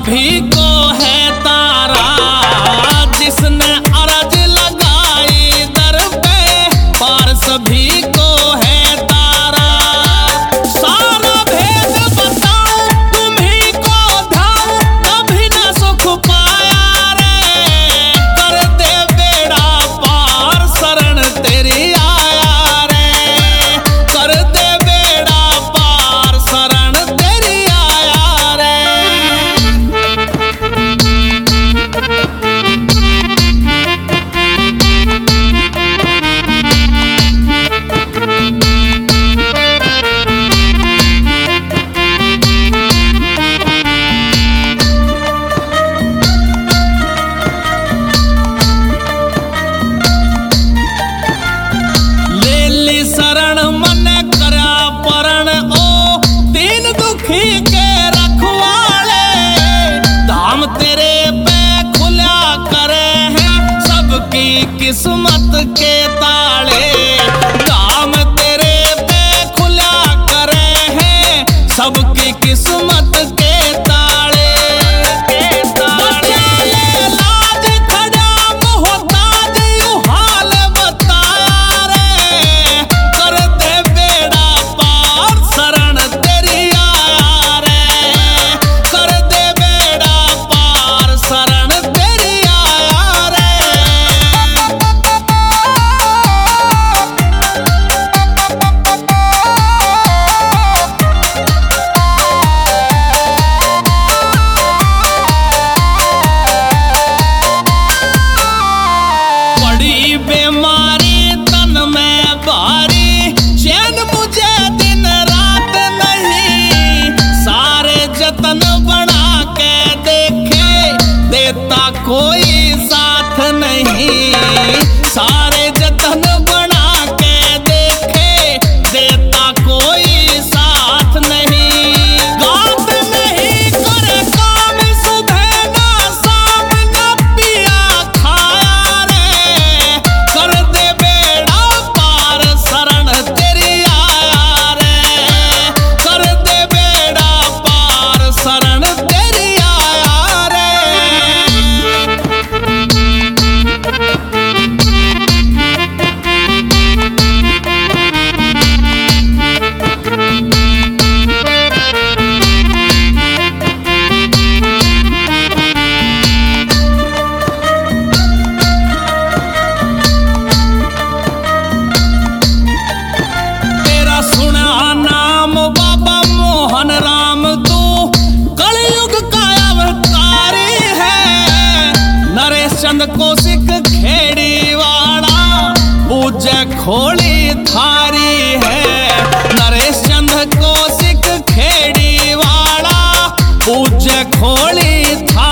सभी को है तारा, जिसने अर्ज लगाई दर पे पार सभी को है तारा। सारा भेद बताऊं तुम्हीं को ध्यान, कभी न सुख पाया रे। कर दे बेड़ा पार शरण तेरी आया रे। कर दे बेड़ा पार शरण तेरी आया रे। शरण मन करा परण ओ दीन दुखी के रखवाले। धाम तेरे पे खुला करे हैं सबकी किस्मत के ताले। धाम तेरे पे खुला करे हैं सबकी किस्मत के ताले। बीमारी तन में भारी, चैन मुझे दिन रात नहीं। सारे जतन बना के देखे देता कोई साथ नहीं। सारे जतन बना के देखे देता कोई साथ नहीं। गात नहीं करे काम सुबह ना शाम ना पिया खाया रे। कर दे बेड़ा पार शरण तेरी आया रे। कर दे बेड़ा पार शरण तेरी आया रे। तेरा सुना नाम बाबा मोहन राम, तू कलयुग का अवतारी है। नरेश चंद कौशिक खेड़ी वाड़ा पूज्य खोली थारी है। नरेश चंद कौशिक खेड़ी वाड़ा पूज्य खोली थारी।